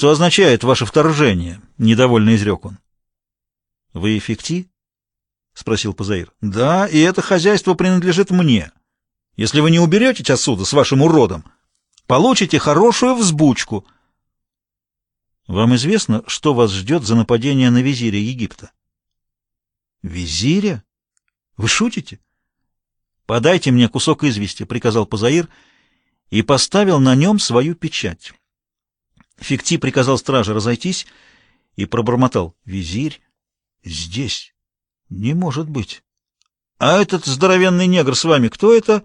Что означает ваше вторжение? Недовольно изрек он. Вы Фикти? Спросил Пазаир. Да, и это хозяйство принадлежит мне. Если вы не уберетесь отсюда с вашим уродом, получите хорошую взбучку. Вам известно, что вас ждет за нападение на визиря Египта? Визиря? Вы шутите? Подайте мне кусок извести, приказал Пазаир и поставил на нем свою печать. Фикти приказал страже разойтись и пробормотал: визирь здесь не может быть. А этот здоровенный негр с вами, кто это?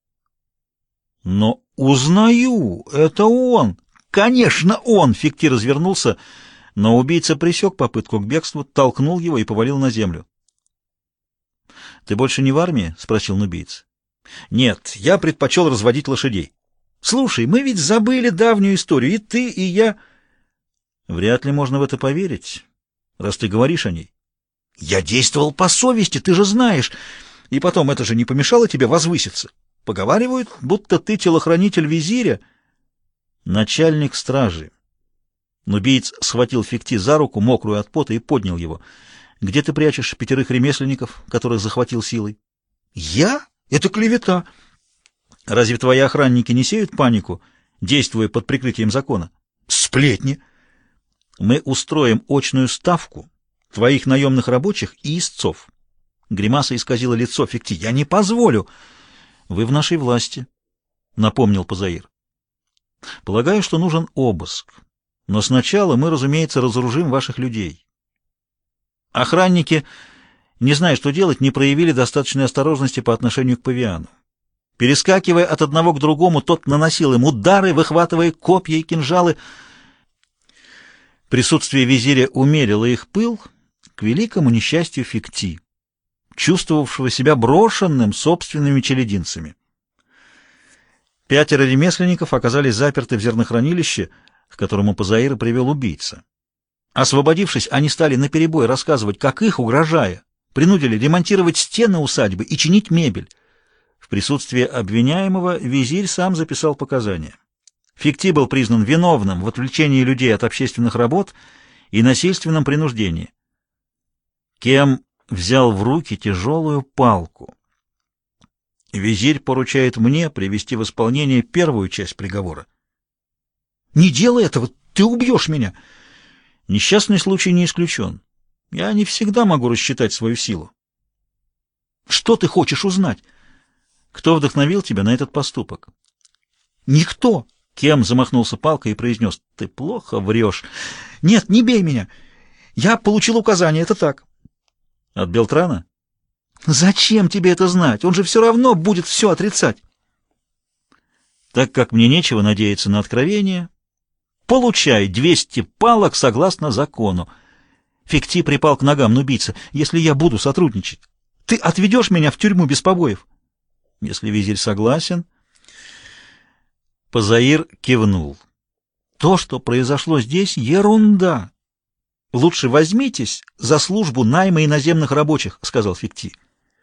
Но узнаю, это он. Конечно, он. Фикти развернулся, но убийца пресек попытку к бегству, толкнул его и повалил на землю. Ты больше не в армии? Спросил нубиец. Нет, я предпочел разводить лошадей. Слушай, мы ведь забыли давнюю историю, и ты, и я. Вряд ли можно в это поверить, раз ты говоришь о ней. Я действовал по совести, ты же знаешь. И потом, это же не помешало тебе возвыситься. Поговаривают, будто ты телохранитель визиря. Начальник стражи. Нубиец схватил Фикти за руку, мокрую от пота, и поднял его. Где ты прячешь 5 ремесленников, которых захватил силой? Я? Это клевета. Разве твои охранники не сеют панику, действуя под прикрытием закона? Сплетни. Мы устроим очную ставку твоих наемных рабочих и истцов. Гримаса исказила лицо Фикти. Я не позволю. Вы в нашей власти, напомнил Пазаир. Полагаю, что нужен обыск. Но сначала мы, разумеется, разоружим ваших людей. Охранники, не зная, что делать, не проявили достаточной осторожности по отношению к павиану. Перескакивая от одного к другому, тот наносил им удары, выхватывая копья и кинжалы. Присутствие визиря умерило их пыл, к великому несчастью Фикти, чувствовавшего себя брошенным собственными челядинцами. 5 ремесленников оказались заперты в зернохранилище, к которому Пазаира привел убийца. Освободившись, они стали наперебой рассказывать, как их, угрожая, принудили ремонтировать стены усадьбы и чинить мебель. В присутствии обвиняемого визирь сам записал показания. Фикти был признан виновным в отвлечении людей от общественных работ и насильственном принуждении. Кем взял в руки тяжелую палку. Визирь поручает мне привести в исполнение первую часть приговора. Не делай этого, ты убьешь меня. Несчастный случай не исключен. Я не всегда могу рассчитать свою силу. Что ты хочешь узнать? Кто вдохновил тебя на этот поступок? Никто. Кем замахнулся палкой и произнес: ты плохо врешь. Нет, не бей меня. Я получил указание, это так. От Белтрана? Зачем тебе это знать? Он же все равно будет все отрицать. Так как мне нечего надеяться на откровение, получай 200 палок согласно закону. Фикти припал к ногам нубийца. Если я буду сотрудничать, ты отведешь меня в тюрьму без побоев? Если визирь согласен... Пазаир кивнул. То, что произошло здесь, ерунда. Лучше возьмитесь за службу найма иноземных рабочих, сказал Фикти.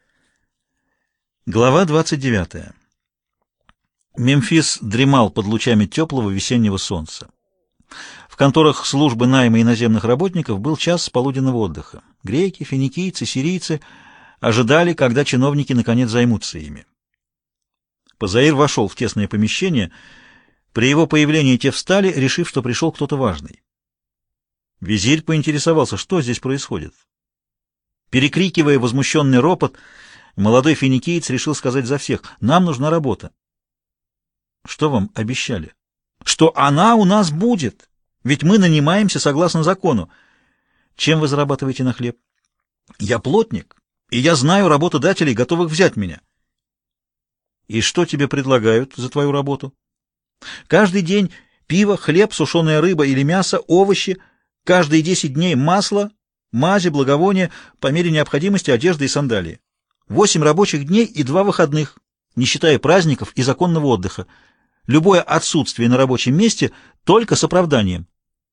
Глава 29. Мемфис дремал под лучами теплого весеннего солнца. В конторах службы найма иноземных работников был час полуденного отдыха. Греки, финикийцы, сирийцы ожидали, когда чиновники наконец займутся ими. Пазаир вошел в тесное помещение. При его появлении те встали, решив, что пришел кто-то важный. Визирь поинтересовался, что здесь происходит. Перекрикивая возмущенный ропот, молодой финикиец решил сказать за всех: «Нам нужна работа». «Что вам обещали?» «Что она у нас будет, ведь мы нанимаемся согласно закону». «Чем вы зарабатываете на хлеб?» «Я плотник, и я знаю работодателей, готовых взять меня». «И что тебе предлагают за твою работу?» «Каждый день пиво, хлеб, сушеная рыба или мясо, овощи, каждые 10 дней масло, мази, благовония, по мере необходимости одежда и сандалии. 8 рабочих дней и 2 выходных, не считая праздников и законного отдыха. Любое отсутствие на рабочем месте только с оправданием».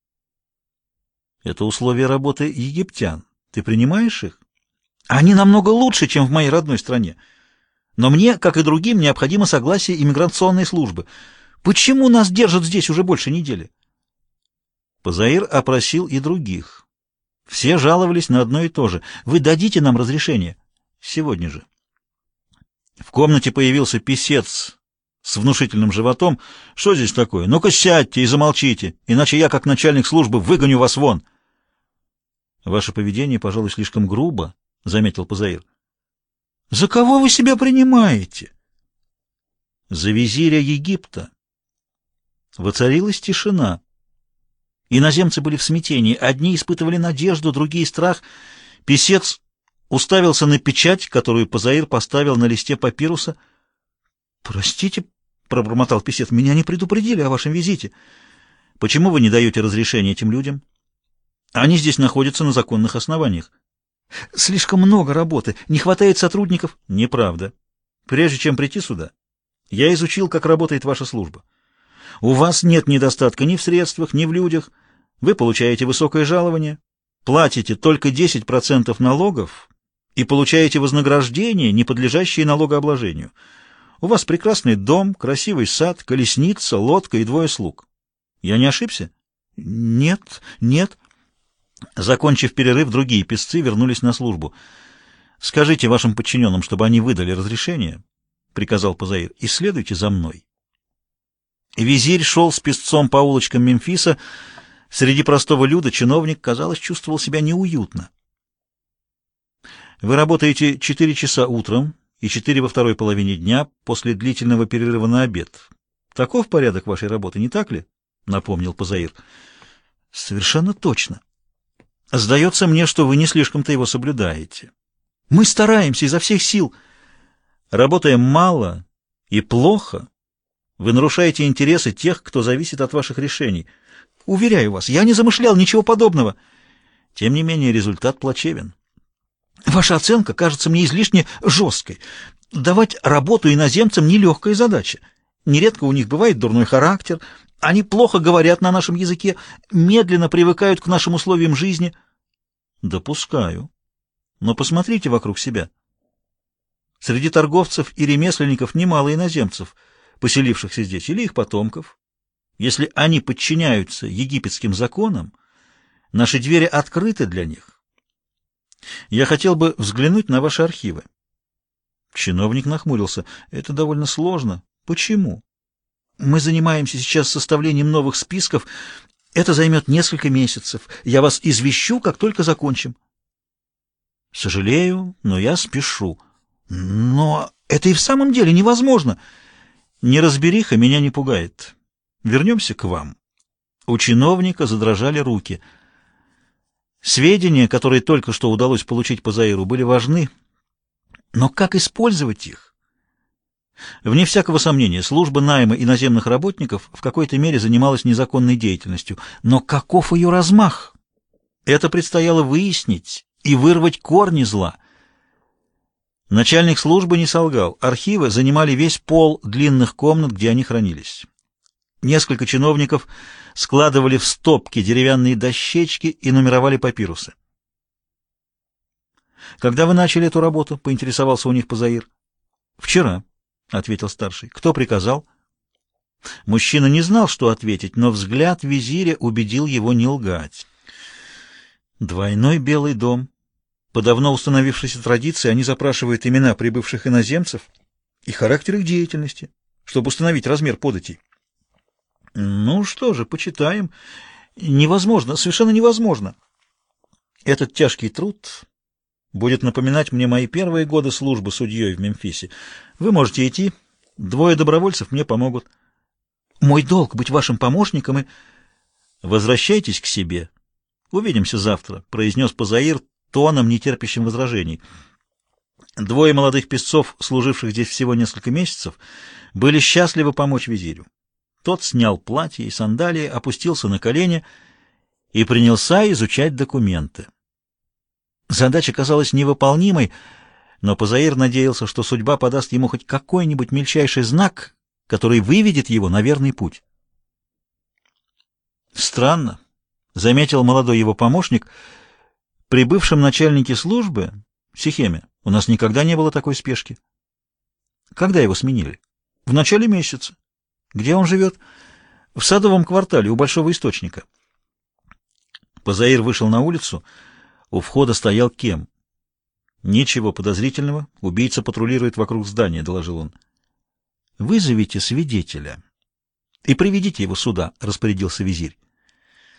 «Это условия работы египтян. Ты принимаешь их?» «Они намного лучше, чем в моей родной стране. Но мне, как и другим, необходимо согласие иммиграционной службы. Почему нас держат здесь уже больше недели?» Пазаир опросил и других. Все жаловались на одно и то же. «Вы дадите нам разрешение?» «Сегодня же». В комнате появился писец с внушительным животом. «Что здесь такое? Ну-ка сядьте и замолчите, иначе я, как начальник службы, выгоню вас вон». «Ваше поведение, пожалуй, слишком грубо», — заметил Пазаир. «За кого вы себя принимаете?» «За визиря Египта». Воцарилась тишина. Иноземцы были в смятении. Одни испытывали надежду, другие — страх. Писец уставился на печать, которую Пазаир поставил на листе папируса. «Простите», — пробормотал писец, — «меня не предупредили о вашем визите. Почему вы не даете разрешения этим людям? Они здесь находятся на законных основаниях». «Слишком много работы, не хватает сотрудников». «Неправда. Прежде чем прийти сюда, я изучил, как работает ваша служба. У вас нет недостатка ни в средствах, ни в людях. Вы получаете высокое жалование, платите только 10% налогов и получаете вознаграждение, не подлежащее налогообложению. У вас прекрасный дом, красивый сад, колесница, лодка и 2 слуг. Я не ошибся?» «Нет, нет». Закончив перерыв, другие писцы вернулись на службу. «Скажите вашим подчиненным, чтобы они выдали разрешение», — приказал Пазаир, — «и следуйте за мной». Визирь шел с писцом по улочкам Мемфиса. Среди простого люда чиновник, казалось, чувствовал себя неуютно. «Вы работаете 4 часа утром и 4 во второй половине дня после длительного перерыва на обед. Таков порядок вашей работы, не так ли?» — напомнил Пазаир. «Совершенно точно. Сдается мне, что вы не слишком-то его соблюдаете. Мы стараемся изо всех сил. Работая мало и плохо, вы нарушаете интересы тех, кто зависит от ваших решений. Уверяю вас, я не замышлял ничего подобного. Тем не менее, результат плачевен. Ваша оценка кажется мне излишне жесткой. Давать работу иноземцам — нелегкая задача. Нередко у них бывает дурной характер, они плохо говорят на нашем языке, медленно привыкают к нашим условиям жизни. Допускаю. Но посмотрите вокруг себя. Среди торговцев и ремесленников немало иноземцев, поселившихся здесь, или их потомков. Если они подчиняются египетским законам, наши двери открыты для них. Я хотел бы взглянуть на ваши архивы. Чиновник нахмурился. Это довольно сложно. Почему? Мы занимаемся сейчас составлением новых списков. Это займет несколько месяцев. Я вас извещу, как только закончим. Сожалею, но я спешу. Но это и в самом деле невозможно. Неразбериха меня не пугает. Вернемся к вам. У чиновника задрожали руки. Сведения, которые только что удалось получить Пазаиру, были важны. Но как использовать их? Вне всякого сомнения, служба найма иноземных работников в какой-то мере занималась незаконной деятельностью. Но каков ее размах? Это предстояло выяснить и вырвать корни зла. Начальник службы не солгал. Архивы занимали весь пол длинных комнат, где они хранились. Несколько чиновников складывали в стопки деревянные дощечки и нумеровали папирусы. «Когда вы начали эту работу?» — поинтересовался у них Пазаир. «Вчера», — ответил старший. «Кто приказал?» Мужчина не знал, что ответить, но взгляд визиря убедил его не лгать. Двойной белый дом. По давно установившейся традиции они запрашивают имена прибывших иноземцев и характер их деятельности, чтобы установить размер податей. Ну что же, почитаем. Невозможно, совершенно невозможно. Этот тяжкий труд будет напоминать мне мои первые годы службы судьей в Мемфисе. Вы можете идти, 2 добровольцев мне помогут. Мой долг — быть вашим помощником и... Возвращайтесь к себе. Увидимся завтра, — произнес Пазаир тоном, нетерпящим возражений. 2 молодых песцов, служивших здесь всего несколько месяцев, были счастливы помочь визирю. Тот снял платье и сандалии, опустился на колени и принялся изучать документы. Задача казалась невыполнимой, но Пазаир надеялся, что судьба подаст ему хоть какой-нибудь мельчайший знак, который выведет его на верный путь. «Странно», — заметил молодой его помощник, — «при бывшем начальнике службы, Сихеме, у нас никогда не было такой спешки». «Когда его сменили?» «В начале месяца». «Где он живет?» «В Садовом квартале, у Большого источника». Позаир вышел на улицу. У входа стоял Кем. «Ничего подозрительного. Убийца патрулирует вокруг здания», — доложил он. «Вызовите свидетеля и приведите его сюда», — распорядился визирь.